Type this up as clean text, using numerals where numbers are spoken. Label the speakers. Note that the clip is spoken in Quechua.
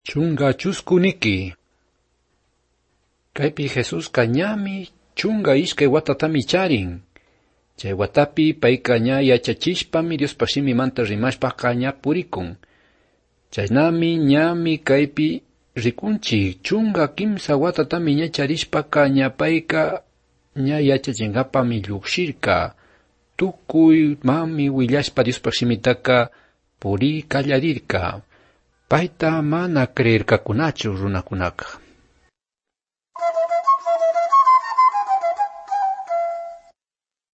Speaker 1: Chunga chuskuniki. Kaypi Jesus kañami chunga ishkay watatami charin. Chay watapi payka ña yachachishpami Diospa shimimanta rimashpaqa ña purikun. Chaynami ñami kaypi rikunchik chunga kimsa watatami ña charishpaqa ña payka ña yachachinkapami lluqshirka. Tukuy mami willashpa Diospa shimitaka puri kallarirka. Payta mana creerkakunachu runakunaka.